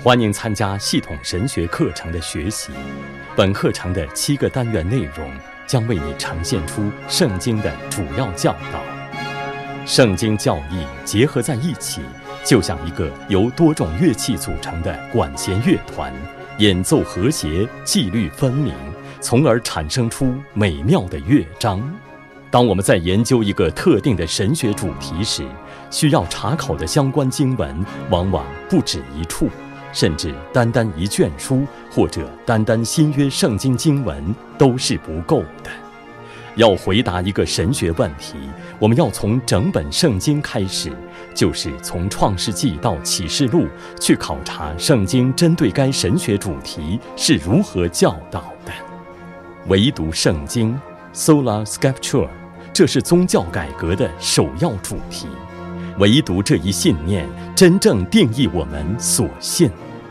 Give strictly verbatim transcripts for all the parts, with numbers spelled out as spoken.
欢迎参加系统神学课程的学习。本课程的七个单元内容将为你呈现出圣经的主要教导。圣经教义结合在一起，就像一个由多种乐器组成的管弦乐团，演奏和谐，纪律分明，从而产生出美妙的乐章。当我们在研究一个特定的神学主题时，需要查考的相关经文往往不止一处，甚至单单一卷书或者单单新约圣经经文都是不够的。要回答一个神学问题，我们要从整本圣经开始，就是从创世纪到启示录去考察圣经针对该神学主题是如何教导的。唯独圣经 Sola Scriptura， 这是宗教改革的首要主题。唯独这一信念真正定义我们所信。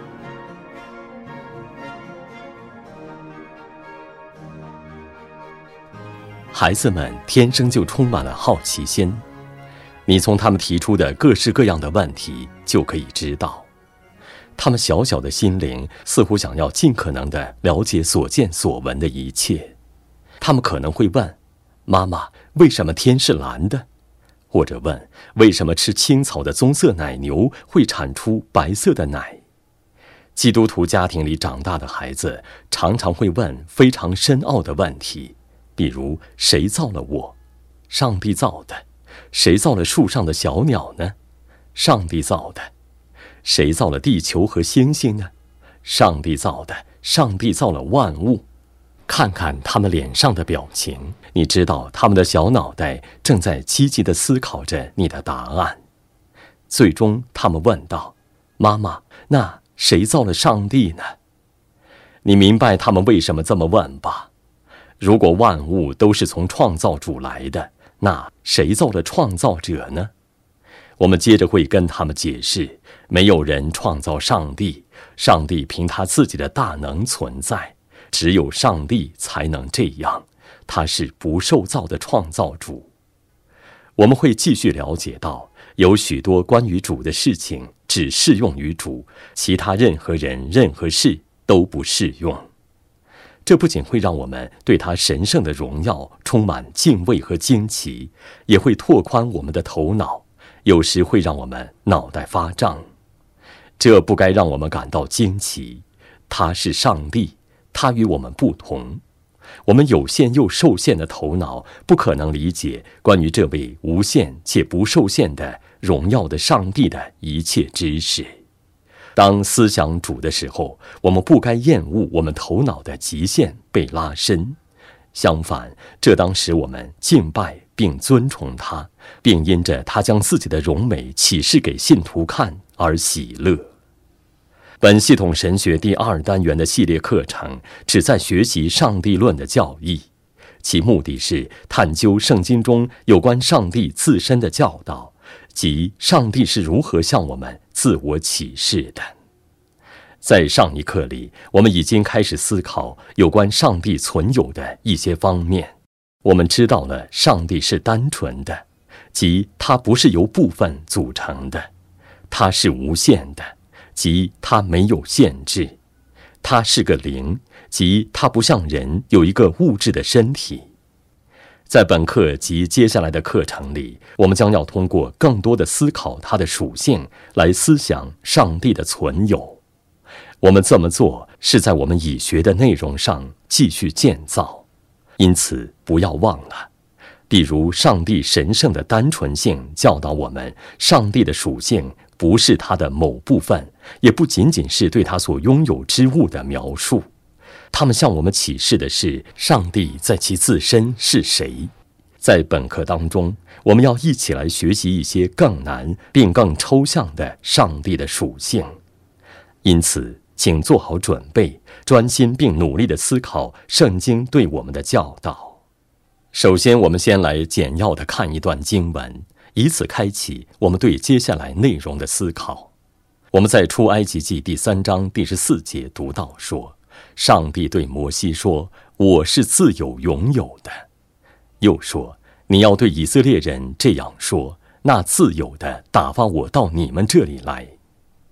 孩子们天生就充满了好奇心，你从他们提出的各式各样的问题就可以知道，他们小小的心灵似乎想要尽可能地了解所见所闻的一切。他们可能会问：妈妈，为什么天是蓝的？或者问，为什么吃青草的棕色奶牛会产出白色的奶？基督徒家庭里长大的孩子常常会问非常深奥的问题，比如谁造了我？上帝造的。谁造了树上的小鸟呢？上帝造的。谁造了地球和星星呢？上帝造的。上帝造了万物。看看他们脸上的表情，你知道他们的小脑袋正在积极地思考着你的答案。最终他们问道：妈妈，那谁造了上帝呢？你明白他们为什么这么问吧？如果万物都是从创造主来的，那谁造了创造者呢？我们接着会跟他们解释，没有人创造上帝，上帝凭他自己的大能存在，只有上帝才能这样，他是不受造的创造主。我们会继续了解到，有许多关于主的事情只适用于主，其他任何人任何事都不适用。这不仅会让我们对他神圣的荣耀充满敬畏和惊奇，也会拓宽我们的头脑，有时会让我们脑袋发胀。这不该让我们感到惊奇，他是上帝，他与我们不同。我们有限又受限的头脑不可能理解关于这位无限且不受限的荣耀的上帝的一切知识。当思想主的时候，我们不该厌恶我们头脑的极限被拉伸，相反，这当使我们敬拜并尊崇他，并因着他将自己的荣美启示给信徒看而喜乐。本系统神学第二单元的系列课程旨在学习上帝论的教义，其目的是探究圣经中有关上帝自身的教导，即上帝是如何向我们自我启示的。在上一课里，我们已经开始思考有关上帝存有的一些方面。我们知道了上帝是单纯的，即他不是由部分组成的；他是无限的，即他没有限制；他是个灵，即他不像人有一个物质的身体。在本课及接下来的课程里，我们将要通过更多的思考它的属性来思想上帝的存有。我们这么做是在我们已学的内容上继续建造，因此不要忘了，例如上帝神圣的单纯性教导我们，上帝的属性不是他的某部分，也不仅仅是对他所拥有之物的描述。他们向我们启示的是上帝在其自身是谁。在本课当中，我们要一起来学习一些更难并更抽象的上帝的属性。因此请做好准备，专心并努力地思考圣经对我们的教导。首先，我们先来简要地看一段经文，以此开启我们对接下来内容的思考。我们在出埃及记第三章第十四节读到说，上帝对摩西说，我是自有永有的。又说，你要对以色列人这样说，那自有的打发我到你们这里来。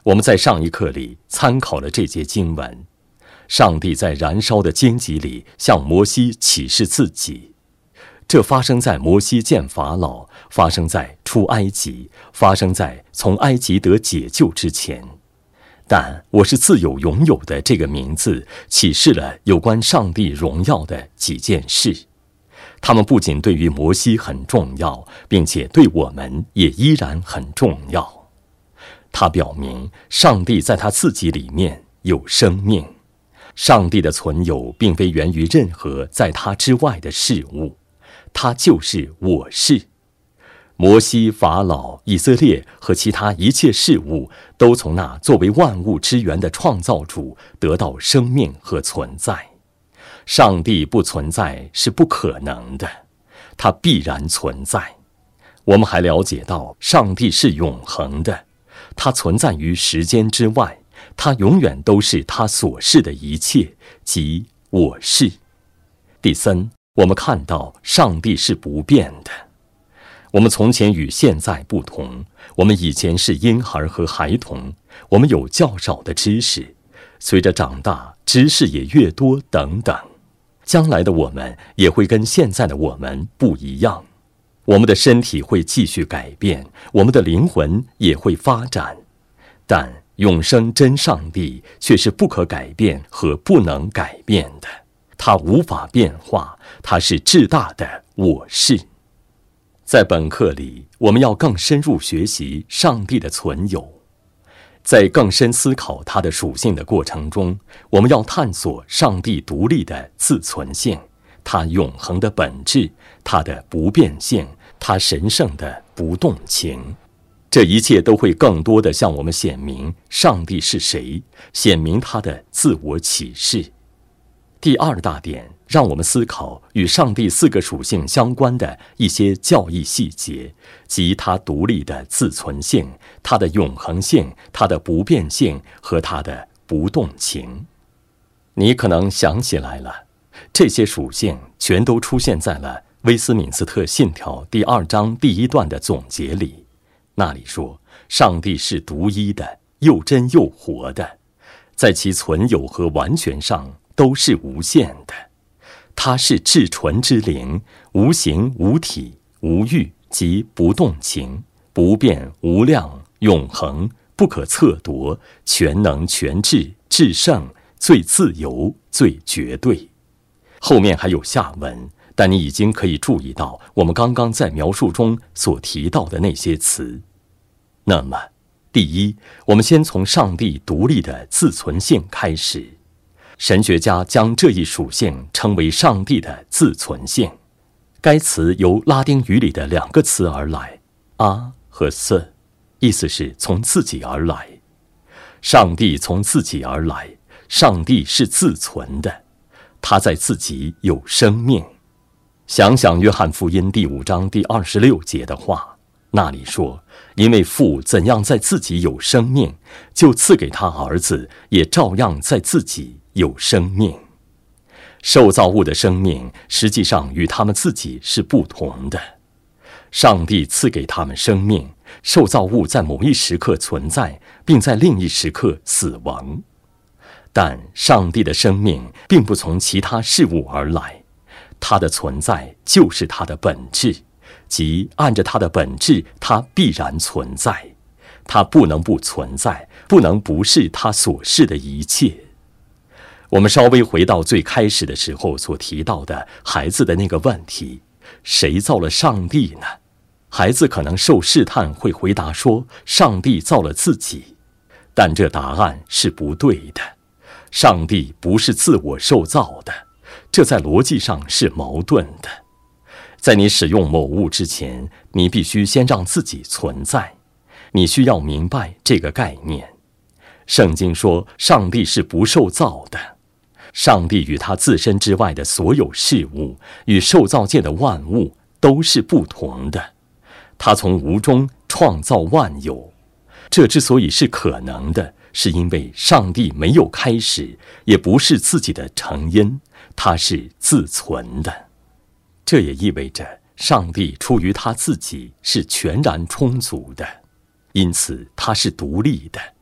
我们在上一课里参考了这节经文，上帝在燃烧的荆棘里向摩西启示自己。这发生在摩西见法老，发生在出埃及，发生在从埃及得解救之前。但我是自有永有的这个名字启示了有关上帝荣耀的几件事，它们不仅对于摩西很重要，并且对我们也依然很重要。它表明上帝在他自己里面有生命，上帝的存有并非源于任何在他之外的事物，他就是我是。摩西、法老、以色列和其他一切事物都从那作为万物之源的创造主得到生命和存在。上帝不存在是不可能的，他必然存在。我们还了解到上帝是永恒的，他存在于时间之外，他永远都是他所是的一切，即我是。第三，我们看到上帝是不变的。我们从前与现在不同，我们以前是婴孩和孩童，我们有较少的知识，随着长大，知识也越多等等。将来的我们也会跟现在的我们不一样，我们的身体会继续改变，我们的灵魂也会发展，但永生真上帝却是不可改变和不能改变的，他无法变化，他是至大的我是。在本课里，我们要更深入学习上帝的存有。在更深思考他的属性的过程中，我们要探索上帝独立的自存性，他永恒的本质，他的不变性，他神圣的不动情。这一切都会更多地向我们显明上帝是谁，显明他的自我启示。第二大点，让我们思考与上帝四个属性相关的一些教义细节，即他独立的自存性，他的永恒性，他的不变性和他的不动情。你可能想起来了，这些属性全都出现在了威斯敏斯特信条第二章第一段的总结里。那里说，上帝是独一的，又真又活的，在其存有和完全上都是无限的。他是至纯之灵，无形无体无欲，即不动情，不变无量，永恒，不可测夺，全能全智，至圣，最自由，最绝对。后面还有下文，但你已经可以注意到我们刚刚在描述中所提到的那些词。那么第一，我们先从上帝独立的自存性开始。神学家将这一属性称为上帝的自存性。该词由拉丁语里的两个词而来，阿和瑟，意思是从自己而来。上帝从自己而来，上帝是自存的，他在自己有生命。想想约翰福音第五章第二十六节的话，那里说，因为父怎样在自己有生命，就赐给他儿子，也照样在自己有生命。受造物的生命实际上与他们自己是不同的。上帝赐给他们生命，受造物在某一时刻存在，并在另一时刻死亡。但上帝的生命并不从其他事物而来，他的存在就是他的本质，即按着他的本质，他必然存在，他不能不存在，不能不是他所是的一切。我们稍微回到最开始的时候所提到的孩子的那个问题，谁造了上帝呢？孩子可能受试探会回答说，上帝造了自己，但这答案是不对的。上帝不是自我受造的，这在逻辑上是矛盾的。在你使用某物之前，你必须先让自己存在，你需要明白这个概念。圣经说，上帝是不受造的，上帝与他自身之外的所有事物，与受造界的万物都是不同的。他从无中创造万有，这之所以是可能的，是因为上帝没有开始，也不是自己的成因，他是自存的。这也意味着上帝出于他自己是全然充足的，因此他是独立的，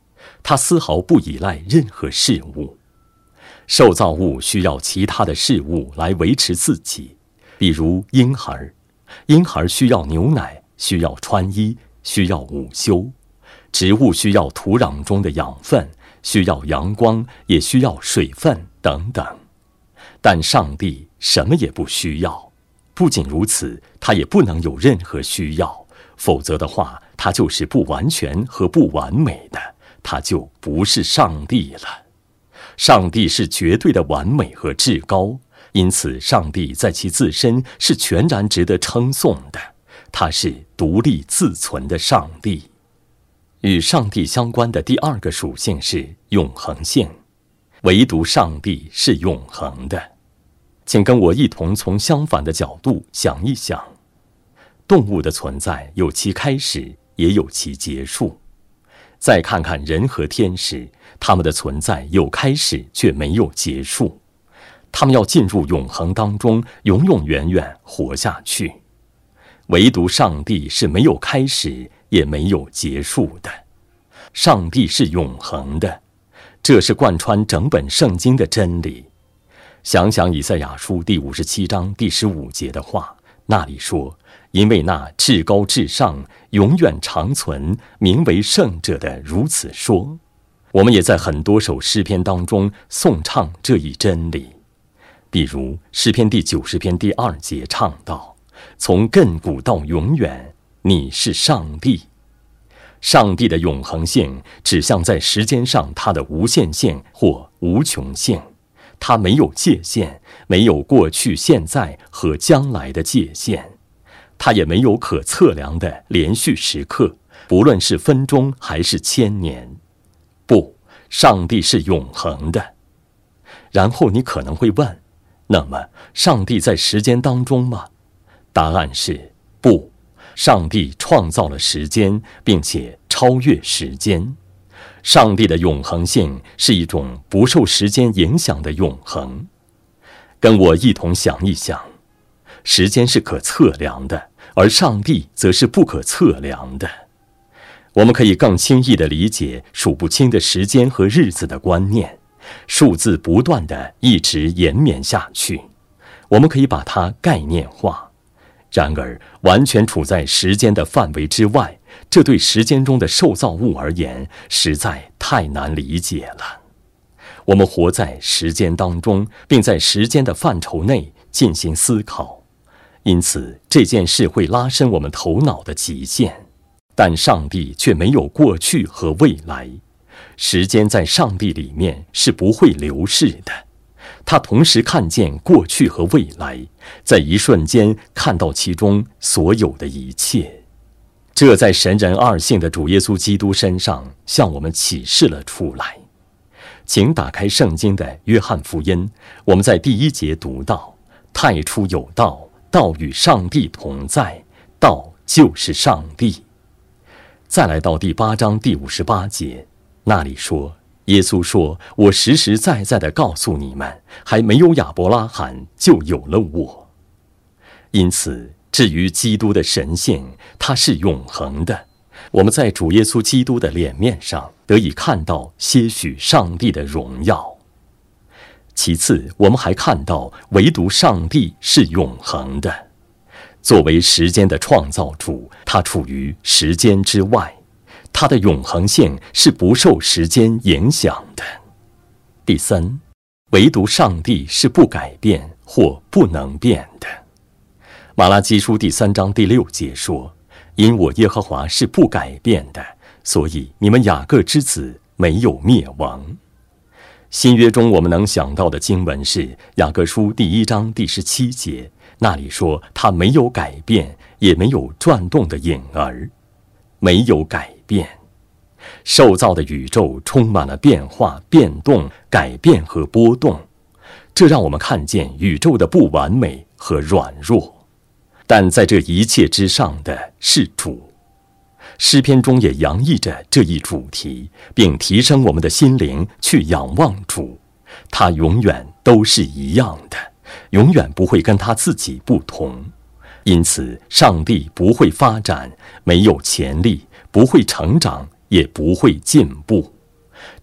它丝毫不依赖任何事物。受造物需要其他的事物来维持自己，比如婴孩，婴孩需要牛奶，需要穿衣，需要午休；植物需要土壤中的养分，需要阳光，也需要水分等等。但上帝什么也不需要，不仅如此，他也不能有任何需要，否则的话，他就是不完全和不完美的，他就不是上帝了。上帝是绝对的完美和至高，因此上帝在其自身是全然值得称颂的，他是独立自存的上帝。与上帝相关的第二个属性是永恒性，唯独上帝是永恒的。请跟我一同从相反的角度想一想，动物的存在有其开始，也有其结束。再看看人和天使，他们的存在有开始却没有结束，他们要进入永恒当中，永永远远活下去。唯独上帝是没有开始也没有结束的，上帝是永恒的，这是贯穿整本圣经的真理。想想以赛亚书第五十七章第十五节的话，那里说，因为那至高至上永远长存名为圣者的如此说。我们也在很多首诗篇当中颂唱这一真理，比如诗篇第九十篇第二节唱道，从亘古到永远，你是上帝。上帝的永恒性指向在时间上他的无限性或无穷性，它没有界限，没有过去、现在和将来的界限，它也没有可测量的连续时刻，不论是分钟还是千年。不，上帝是永恒的。然后你可能会问，那么上帝在时间当中吗？答案是不，上帝创造了时间，并且超越时间。上帝的永恒性是一种不受时间影响的永恒。跟我一同想一想，时间是可测量的，而上帝则是不可测量的。我们可以更轻易地理解数不清的时间和日子的观念，数字不断地一直延绵下去，我们可以把它概念化。然而完全处在时间的范围之外，这对时间中的受造物而言实在太难理解了。我们活在时间当中，并在时间的范畴内进行思考，因此这件事会拉伸我们头脑的极限。但上帝却没有过去和未来，时间在上帝里面是不会流逝的，他同时看见过去和未来，在一瞬间看到其中所有的一切。这在神人二性的主耶稣基督身上向我们启示了出来。请打开圣经的约翰福音，我们在第一节读到，太初有道，道与上帝同在，道就是上帝。再来到第八章第五十八节，那里说，耶稣说，我实实在在地告诉你们，还没有亚伯拉罕就有了我。因此至于基督的神性，它是永恒的，我们在主耶稣基督的脸面上得以看到些许上帝的荣耀。其次，我们还看到唯独上帝是永恒的。作为时间的创造主，他处于时间之外，他的永恒性是不受时间影响的。第三，唯独上帝是不改变或不能变的。马拉基书第三章第六节说，因我耶和华是不改变的，所以你们雅各之子没有灭亡。新约中我们能想到的经文是雅各书第一章第十七节，那里说他没有改变，也没有转动的影儿。没有改变，受造的宇宙充满了变化、变动、改变和波动，这让我们看见宇宙的不完美和软弱。但在这一切之上的是主。诗篇中也洋溢着这一主题，并提升我们的心灵去仰望主。他永远都是一样的，永远不会跟他自己不同。因此上帝不会发展，没有潜力，不会成长，也不会进步。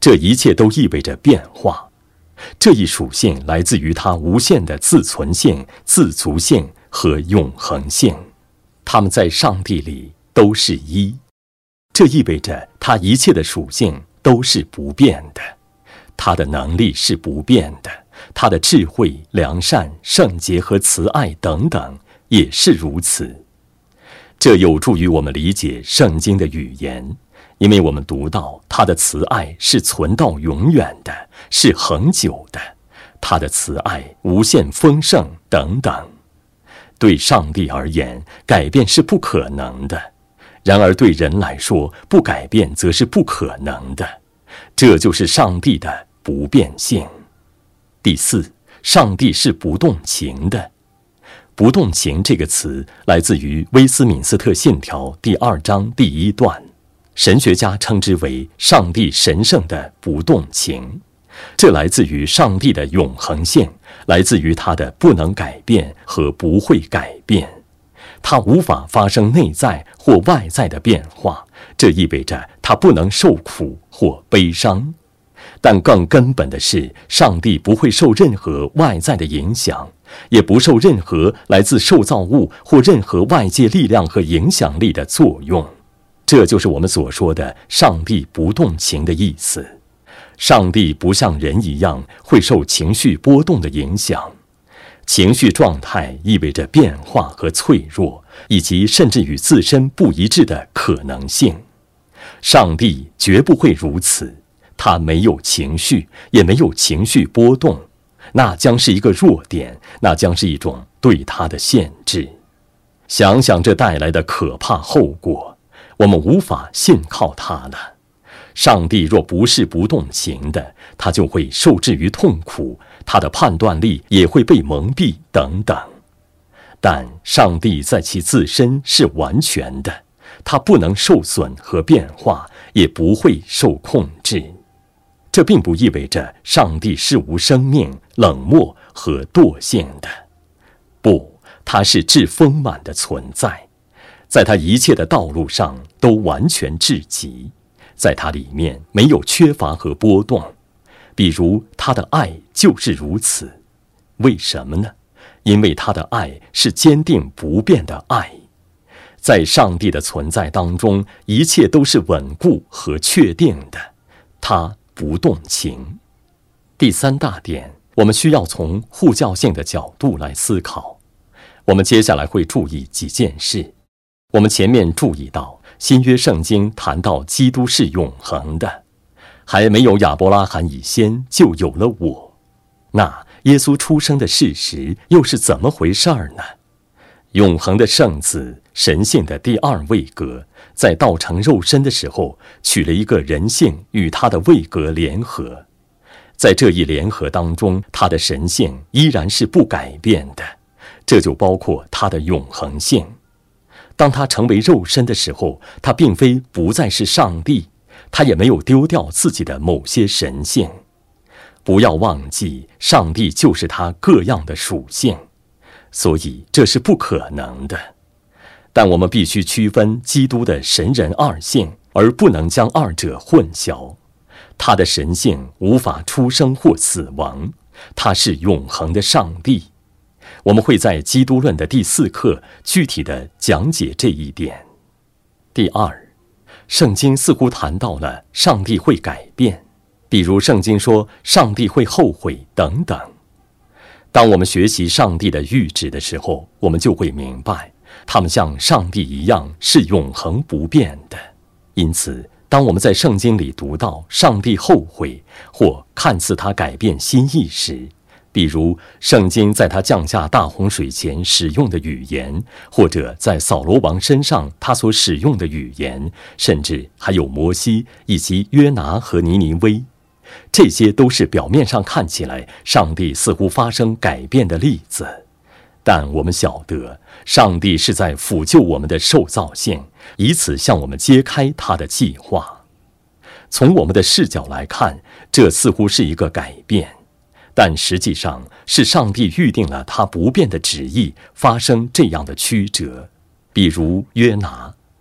这一切都意味着变化。这一属性来自于它无限的自存性、自足性和永恒性，它们在上帝里都是一。这意味着它一切的属性都是不变的，它的能力是不变的，它的智慧、良善、圣洁和慈爱等等也是如此。这有助于我们理解圣经的语言，因为我们读到他的慈爱是存到永远的，是恒久的，他的慈爱无限丰盛等等。对上帝而言，改变是不可能的，然而对人来说，不改变则是不可能的。这就是上帝的不变性。第四，上帝是不动情的。不动情这个词来自于威斯敏斯特信条第二章第一段，神学家称之为上帝神圣的不动情。这来自于上帝的永恒性，来自于他的不能改变和不会改变。他无法发生内在或外在的变化，这意味着他不能受苦或悲伤。但更根本的是，上帝不会受任何外在的影响，也不受任何来自受造物或任何外界力量和影响力的作用。这就是我们所说的上帝不动情的意思。上帝不像人一样会受情绪波动的影响。情绪状态意味着变化和脆弱，以及甚至与自身不一致的可能性。上帝绝不会如此，他没有情绪，也没有情绪波动，那将是一个弱点，那将是一种对他的限制。想想这带来的可怕后果，我们无法信靠他了。上帝若不是不动情的，他就会受制于痛苦，他的判断力也会被蒙蔽等等。但上帝在其自身是完全的，他不能受损和变化，也不会受控制。这并不意味着上帝是无生命、冷漠和惰性的。不，他是至丰满的存在，在他一切的道路上都完全至极，在他里面没有缺乏和波动。比如他的爱就是如此。为什么呢？因为他的爱是坚定不变的爱。在上帝的存在当中，一切都是稳固和确定的，他不动情。第三大点，我们需要从护教性的角度来思考。我们接下来会注意几件事。我们前面注意到新约圣经谈到基督是永恒的，还没有亚伯拉罕以先就有了我。那耶稣出生的事实又是怎么回事呢？永恒的圣子，神性的第二位格，在道成肉身的时候，取了一个人性与他的位格联合。在这一联合当中，他的神性依然是不改变的，这就包括他的永恒性。当他成为肉身的时候，他并非不再是上帝，他也没有丢掉自己的某些神性。不要忘记，上帝就是他各样的属性，所以这是不可能的。但我们必须区分基督的神人二性，而不能将二者混淆。他的神性无法出生或死亡，他是永恒的上帝。我们会在基督论的第四课具体地讲解这一点。第二，圣经似乎谈到了上帝会改变，比如圣经说上帝会后悔等等。当我们学习上帝的谕旨的时候，我们就会明白，他们像上帝一样是永恒不变的。因此，当我们在圣经里读到上帝后悔或看似他改变心意时，比如圣经在他降下大洪水前使用的语言，或者在扫罗王身上他所使用的语言，甚至还有摩西以及约拿和尼尼微，这些都是表面上看起来上帝似乎发生改变的例子。但我们晓得，上帝是在辅救我们的受造性，以此向我们揭开他的计划。从我们的视角来看，这似乎是一个改变，但实际上是上帝预定了他不变的旨意发生这样的曲折。比如约拿，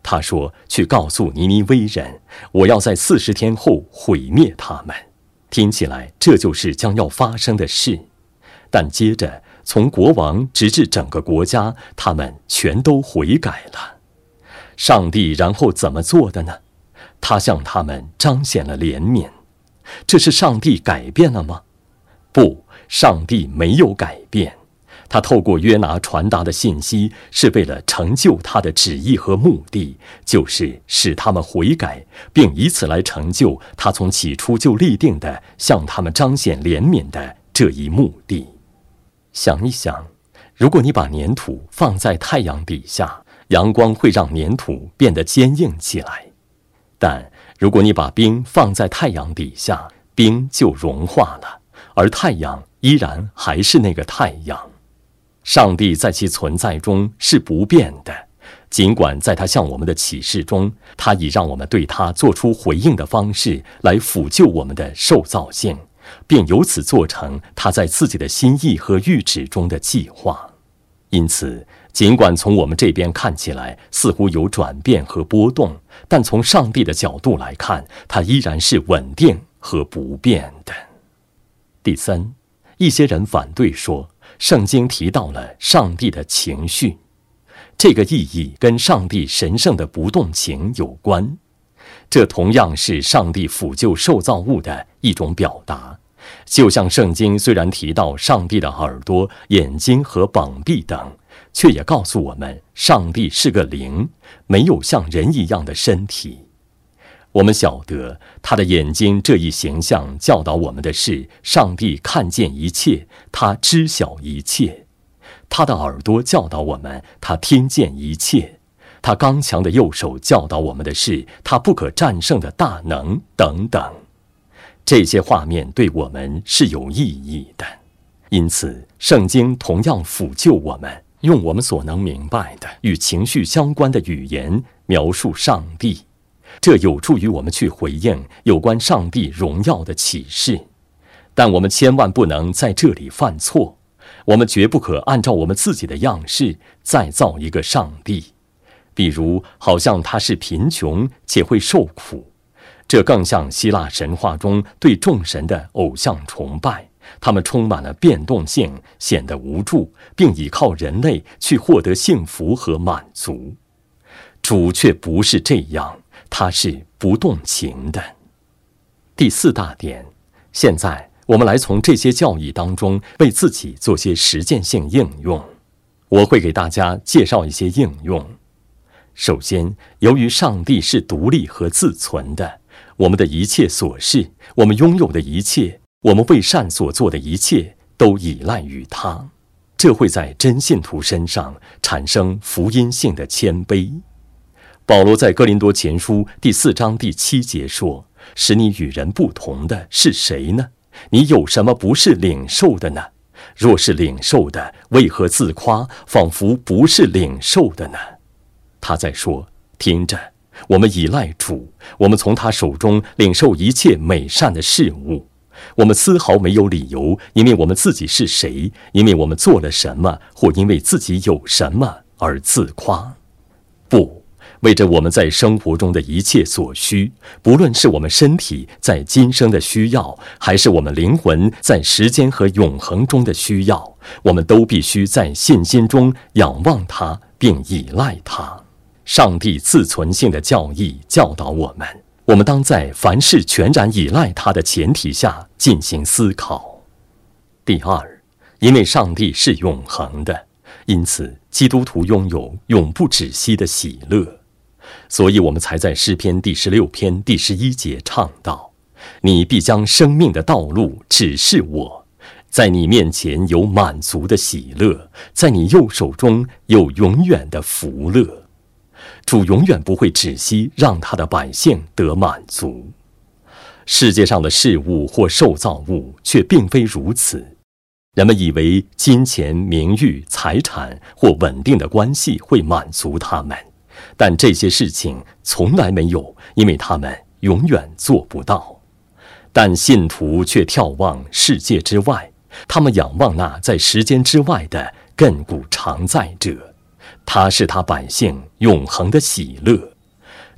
他说，去告诉尼尼微人，我要在四十天后毁灭他们。听起来这就是将要发生的事，但接着从国王直至整个国家，他们全都悔改了。上帝然后怎么做的呢？他向他们彰显了怜悯。这是上帝改变了吗？不，上帝没有改变。他透过约拿传达的信息，是为了成就他的旨意和目的，就是使他们悔改，并以此来成就他从起初就立定的向他们彰显怜悯的这一目的。想一想，如果你把粘土放在太阳底下，阳光会让粘土变得坚硬起来，但如果你把冰放在太阳底下，冰就融化了，而太阳依然还是那个太阳。上帝在其存在中是不变的，尽管在他向我们的启示中，他已让我们对他做出回应的方式来辅救我们的受造性，并由此做成他在自己的心意和谕旨中的计划。因此，尽管从我们这边看起来似乎有转变和波动，但从上帝的角度来看，它依然是稳定和不变的。第三，一些人反对说，圣经提到了上帝的情绪，这个意义跟上帝神圣的不动情有关。这同样是上帝抚救受造物的一种表达，就像圣经虽然提到上帝的耳朵、眼睛和膀臂等，却也告诉我们上帝是个灵，没有像人一样的身体。我们晓得他的眼睛这一形象教导我们的是，上帝看见一切，他知晓一切；他的耳朵教导我们，他听见一切；他刚强的右手教导我们的是，他不可战胜的大能等等。这些画面对我们是有意义的，因此圣经同样辅救我们，用我们所能明白的与情绪相关的语言描述上帝。这有助于我们去回应有关上帝荣耀的启示，但我们千万不能在这里犯错。我们绝不可按照我们自己的样式再造一个上帝，比如好像他是贫穷且会受苦，这更像希腊神话中对众神的偶像崇拜，他们充满了变动性，显得无助，并依靠人类去获得幸福和满足。主却不是这样，他是不动情的。第四大点，现在我们来从这些教义当中为自己做些实践性应用。我会给大家介绍一些应用。首先，由于上帝是独立和自存的，我们的一切所事，我们拥有的一切，我们为善所做的一切，都依赖于他。这会在真信徒身上产生福音性的谦卑。保罗在哥林多前书第四章第七节说，使你与人不同的是谁呢？你有什么不是领受的呢？若是领受的，为何自夸，仿佛不是领受的呢？他在说，听着，我们依赖主，我们从他手中领受一切美善的事物，我们丝毫没有理由因为我们自己是谁，因为我们做了什么，或因为自己有什么而自夸。不，为着我们在生活中的一切所需，不论是我们身体在今生的需要，还是我们灵魂在时间和永恒中的需要，我们都必须在信心中仰望他，并依赖他。上帝自存性的教义教导我们，我们当在凡事全然依赖他的前提下进行思考。第二，因为上帝是永恒的，因此基督徒拥有永不止息的喜乐。所以我们才在诗篇第十六篇第十一节唱道，你必将生命的道路指示我，在你面前有满足的喜乐，在你右手中有永远的福乐。主永远不会止息让他的百姓得满足。世界上的事物或受造物却并非如此。人们以为金钱、名誉、财产或稳定的关系会满足他们，但这些事情从来没有，因为他们永远做不到。但信徒却眺望世界之外，他们仰望那在时间之外的亘古常在者，他是他百姓永恒的喜乐。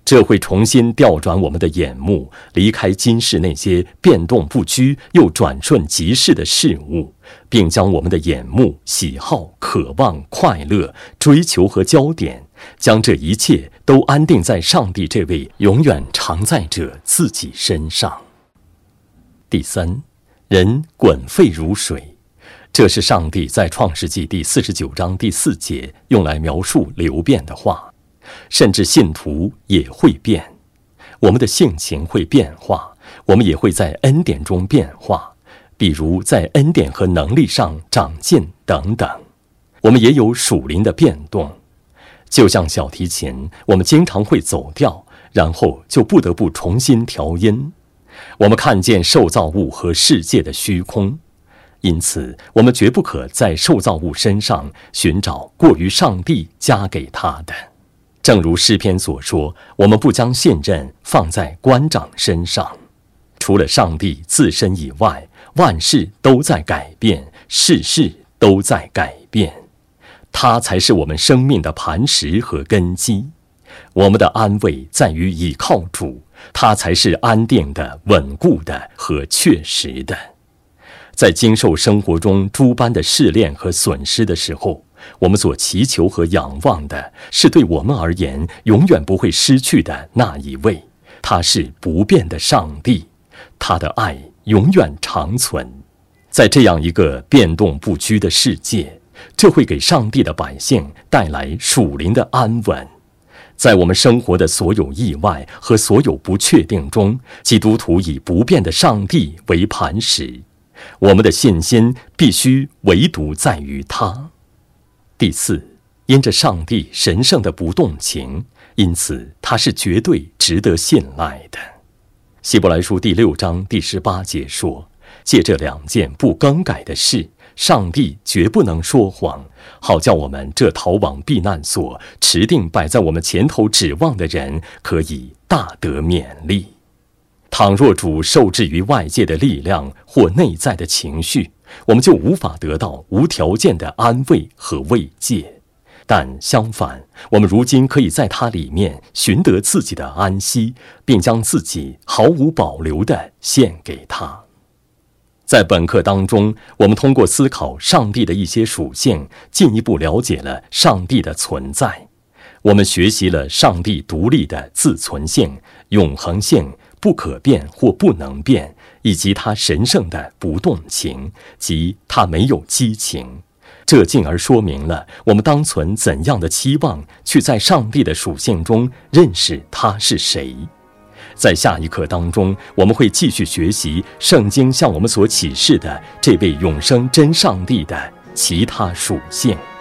这会重新调转我们的眼目，离开今世那些变动不居又转瞬即逝的事物，并将我们的眼目、喜好、渴望、快乐、追求和焦点，将这一切都安定在上帝这位永远常在者自己身上。第三，人滚沸如水，这是上帝在创世纪第四十九章第四节用来描述流变的话。甚至信徒也会变，我们的性情会变化，我们也会在恩典中变化，比如在恩典和能力上长进等等。我们也有属灵的变动，就像小提琴，我们经常会走调，然后就不得不重新调音。我们看见受造物和世界的虚空，因此我们绝不可在受造物身上寻找过于上帝加给他的。正如诗篇所说，我们不将信任放在官长身上。除了上帝自身以外，万事都在改变，事事都在改变。他才是我们生命的磐石和根基。我们的安慰在于倚靠主，他才是安定的、稳固的和确实的。在经受生活中诸般的试炼和损失的时候，我们所祈求和仰望的是对我们而言永远不会失去的那一位，他是不变的上帝，他的爱永远长存。在这样一个变动不居的世界，这会给上帝的百姓带来属灵的安稳。在我们生活的所有意外和所有不确定中，基督徒以不变的上帝为磐石，我们的信心必须唯独在于他。第四，因着上帝神圣的不动情，因此他是绝对值得信赖的。希伯来书第六章第十八节说，借这两件不更改的事，上帝绝不能说谎，好叫我们这逃往避难所、持定摆在我们前头指望的人，可以大得勉励。倘若主受制于外界的力量或内在的情绪，我们就无法得到无条件的安慰和慰藉。但相反，我们如今可以在它里面寻得自己的安息，并将自己毫无保留地献给他。在本课当中，我们通过思考上帝的一些属性，进一步了解了上帝的存在。我们学习了上帝独立的自存性、永恒性、不可变或不能变，以及他神圣的不动情，即他没有激情。这进而说明了我们当存怎样的期望，去在上帝的属性中认识他是谁。在下一课当中，我们会继续学习圣经向我们所启示的这位永生真上帝的其他属性。